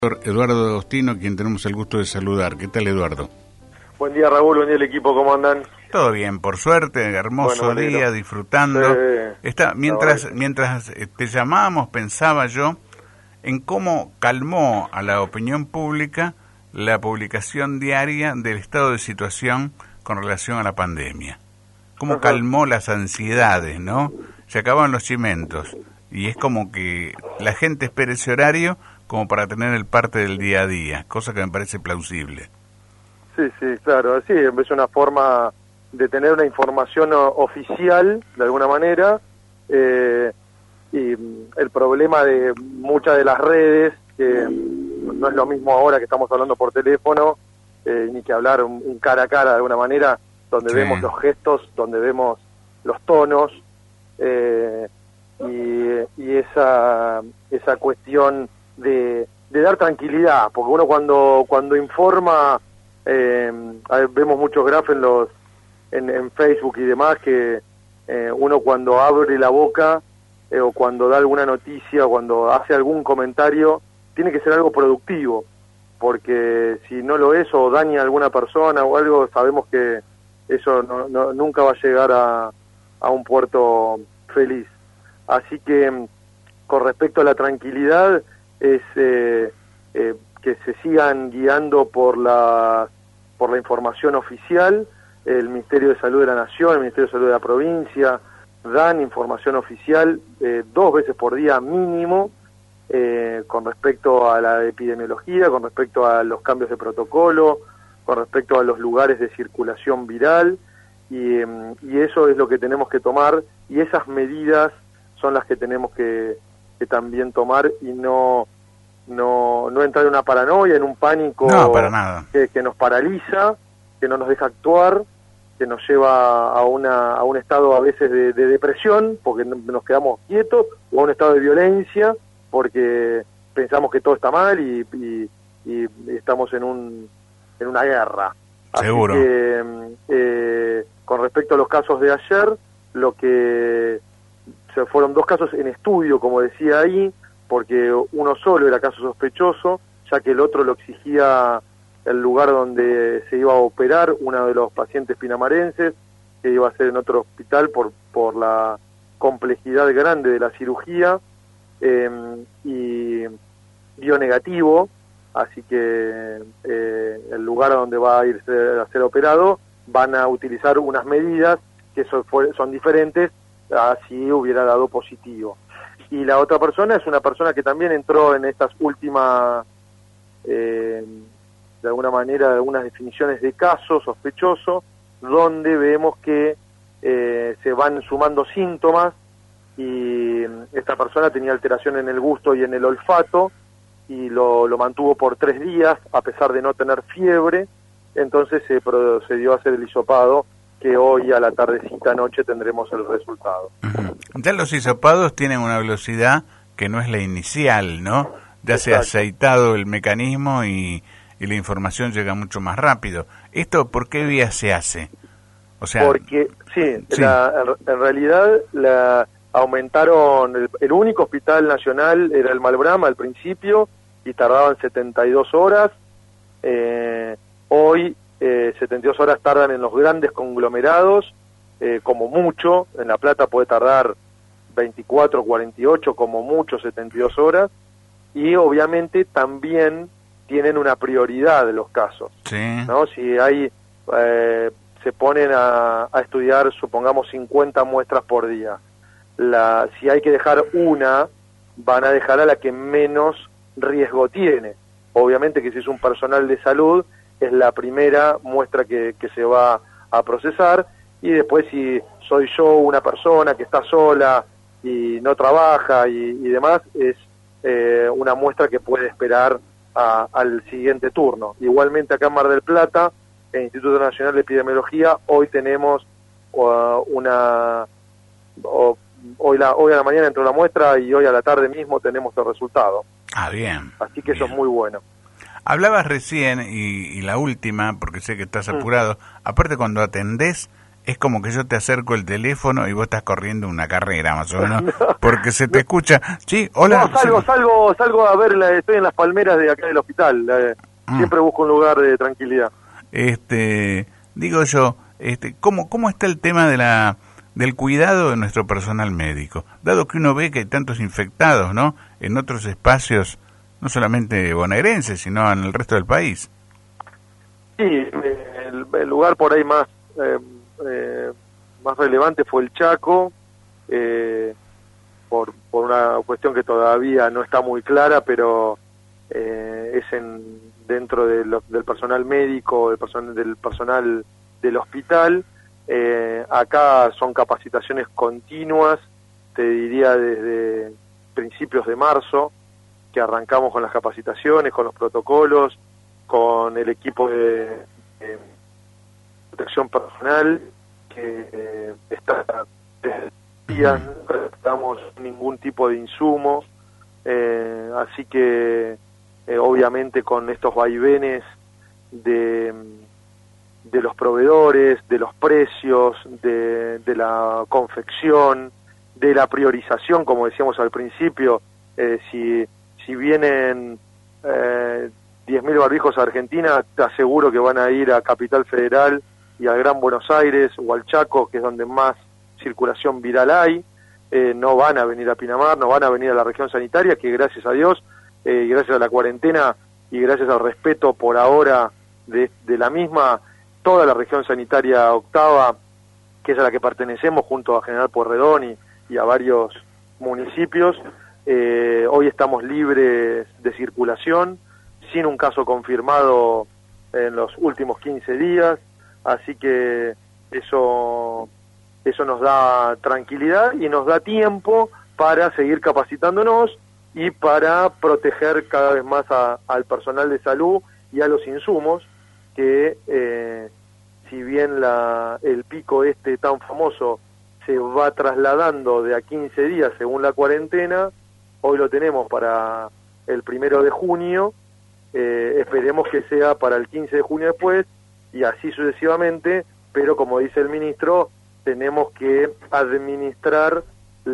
Eduardo Agostino, quien tenemos el gusto de saludar. ¿Qué tal, Eduardo? Buen día, Raúl, buen día el equipo, ¿cómo andan? Todo bien, por suerte, hermoso Bueno, día, disfrutando. Mientras te llamábamos, pensaba yo en cómo calmó a la opinión pública la publicación diaria del estado de situación con relación a la pandemia. Cómo calmó las ansiedades, ¿no? Se acaban los chimentos y es como que la gente espera ese horario como para tener el parte del día a día, cosa que me parece plausible. Sí, claro, sí, es una forma de tener una información oficial, de alguna manera, y el problema de muchas de las redes, que no es lo mismo ahora que estamos hablando por teléfono, ni que hablar un cara a cara, de alguna manera, donde vemos los gestos, donde vemos los tonos, y esa cuestión de dar tranquilidad, porque uno cuando informa, vemos muchos grafos en Facebook y demás, que uno cuando abre la boca o cuando da alguna noticia o cuando hace algún comentario, tiene que ser algo productivo, porque si no lo es o daña a alguna persona o algo, sabemos que eso nunca va a llegar a un puerto feliz. Así que con respecto a la tranquilidad, es que se sigan guiando por la información oficial. El Ministerio de Salud de la Nación, el Ministerio de Salud de la provincia, dan información oficial 2 veces por día mínimo, con respecto a la epidemiología, con respecto a los cambios de protocolo, con respecto a los lugares de circulación viral, y eso es lo que tenemos que tomar, y esas medidas son las que tenemos que también tomar, y no entrar en una paranoia, en un pánico para nada. Que nos paraliza, que no nos deja actuar, que nos lleva a un estado a veces de depresión, porque nos quedamos quietos, o a un estado de violencia, porque pensamos que todo está mal y estamos en una guerra. Seguro. Así que, con respecto a los casos de ayer, fueron 2 casos en estudio, como decía ahí, porque uno solo era caso sospechoso, ya que el otro lo exigía el lugar donde se iba a operar uno de los pacientes pinamarenses, que iba a ser en otro hospital por la complejidad grande de la cirugía, y dio negativo, así que el lugar donde va a irse a ser operado van a utilizar unas medidas que son diferentes a si hubiera dado positivo. Y la otra persona es una persona que también entró en estas últimas, de alguna manera, algunas definiciones de caso sospechoso, donde vemos que se van sumando síntomas, y esta persona tenía alteración en el gusto y en el olfato, y lo mantuvo por 3 días, a pesar de no tener fiebre. Entonces se procedió a hacer el hisopado, que hoy a la tardecita noche tendremos el resultado. Ya los hisopados tienen una velocidad que no es la inicial, ¿no? Ya se ha aceitado el mecanismo y la información llega mucho más rápido. ¿Esto por qué vía se hace? O sea, porque en realidad aumentaron, el único hospital nacional era el Malbrama al principio, y tardaban 72 horas. Hoy 72 horas tardan en los grandes conglomerados, como mucho. En La Plata puede tardar 24, 48, como mucho 72 horas, y obviamente también tienen una prioridad de los casos, ¿no? Si hay se ponen a estudiar, supongamos, 50 muestras por día, si hay que dejar una, van a dejar a la que menos riesgo tiene. Obviamente que si es un personal de salud, es la primera muestra que se va a procesar, y después si soy yo una persona que está sola y no trabaja y demás, es una muestra que puede esperar al siguiente turno. Igualmente acá en Mar del Plata, el Instituto Nacional de Epidemiología, hoy tenemos hoy a la mañana entró la muestra, y hoy a la tarde mismo tenemos el resultado. Bien. Así que eso es muy bueno. Hablabas recién, y la última, porque sé que estás apurado, aparte cuando atendés es como que yo te acerco el teléfono y vos estás corriendo una carrera, más o menos, porque se te escucha. Sí, hola. No, salgo a ver, estoy en las palmeras de acá del hospital. Siempre busco un lugar de tranquilidad. Digo yo, ¿cómo está el tema del cuidado de nuestro personal médico? Dado que uno ve que hay tantos infectados, ¿no? En otros espacios, no solamente bonaerenses, sino en el resto del país. Sí, el lugar por ahí más relevante fue el Chaco, por una cuestión que todavía no está muy clara, pero es dentro del personal médico, del personal del hospital. Acá son capacitaciones continuas, te diría desde principios de marzo, que arrancamos con las capacitaciones, con los protocolos, con el equipo de protección personal, que está desde días, nunca necesitamos ningún tipo de insumo, así que obviamente con estos vaivenes de los proveedores, de los precios, de la confección, de la priorización, como decíamos al principio, si vienen 10.000 barbijos a Argentina, te aseguro que van a ir a Capital Federal y al Gran Buenos Aires o al Chaco, que es donde más circulación viral hay. No van a venir a Pinamar, no van a venir a la región sanitaria, que gracias a Dios, gracias a la cuarentena y gracias al respeto por ahora de la misma, toda la región sanitaria octava, que es a la que pertenecemos junto a General Pueyrredón y a varios municipios, hoy estamos libres de circulación, sin un caso confirmado en los últimos 15 días, así que eso nos da tranquilidad y nos da tiempo para seguir capacitándonos y para proteger cada vez más al personal de salud y a los insumos, que si bien el pico tan famoso se va trasladando de a 15 días según la cuarentena, hoy lo tenemos para el 1 de junio, esperemos que sea para el 15 de junio después, y así sucesivamente, pero como dice el ministro, tenemos que administrar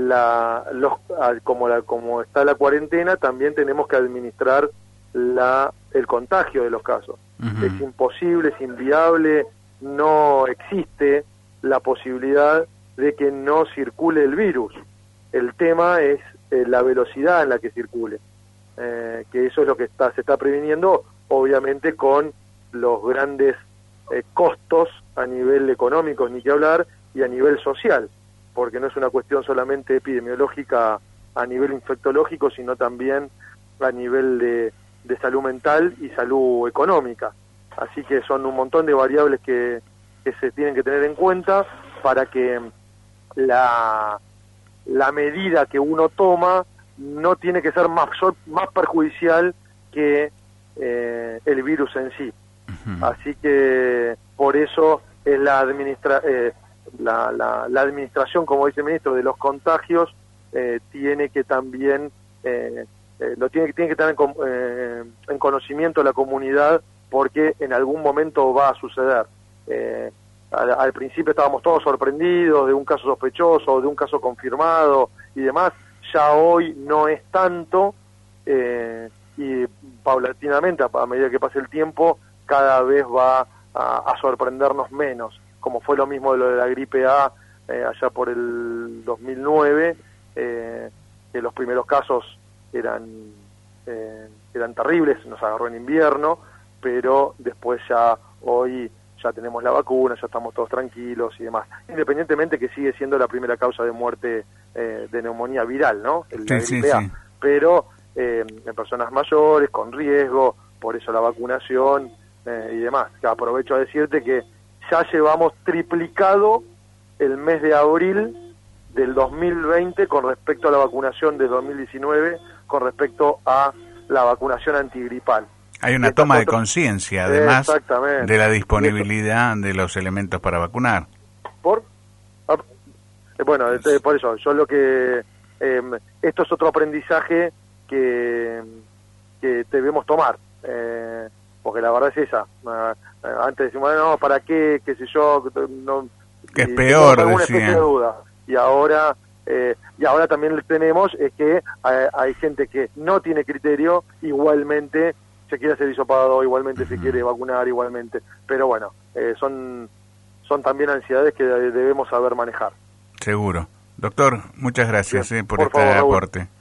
como está la cuarentena, también tenemos que administrar el contagio de los casos. Uh-huh. Es imposible, es inviable, no existe la posibilidad de que no circule el virus. El tema es la velocidad en la que circule, que eso es lo que se está previniendo, obviamente con los grandes costos a nivel económico, ni que hablar, y a nivel social, porque no es una cuestión solamente epidemiológica a nivel infectológico, sino también a nivel de salud mental y salud económica. Así que son un montón de variables que se tienen que tener en cuenta para que la medida que uno toma no tiene que ser más perjudicial que el virus en sí. Uh-huh. Así que por eso es la administración, como dice el ministro, de los contagios, tiene que también tiene que tener en conocimiento la comunidad, porque en algún momento va a suceder. Al principio estábamos todos sorprendidos de un caso sospechoso, de un caso confirmado y demás. Ya hoy no es tanto, y paulatinamente, a medida que pase el tiempo, cada vez va a sorprendernos menos, como fue lo mismo de lo de la gripe A allá por el 2009, que los primeros casos eran terribles, nos agarró en invierno, pero después hoy ya tenemos la vacuna, ya estamos todos tranquilos y demás, independientemente que sigue siendo la primera causa de muerte de neumonía viral, ¿no? La gripe A, pero en personas mayores, con riesgo, por eso la vacunación y demás. Aprovecho a decirte que ya llevamos triplicado el mes de abril del 2020 con respecto a la vacunación de 2019, con respecto a la vacunación antigripal. Hay una toma de conciencia, además, de la disponibilidad de los elementos para vacunar. Por eso, yo lo que... esto es otro aprendizaje que debemos tomar, porque la verdad es esa. Antes decimos, no, ¿para qué? ¿Qué sé yo? No, Que es peor, alguna especie de duda. Y ahora también tenemos es que hay gente que no tiene criterio, igualmente se quiere hacer hisopado, igualmente se quiere vacunar, igualmente. Pero bueno, son también ansiedades que debemos saber manejar. Seguro. Doctor, muchas gracias por este favor, aporte.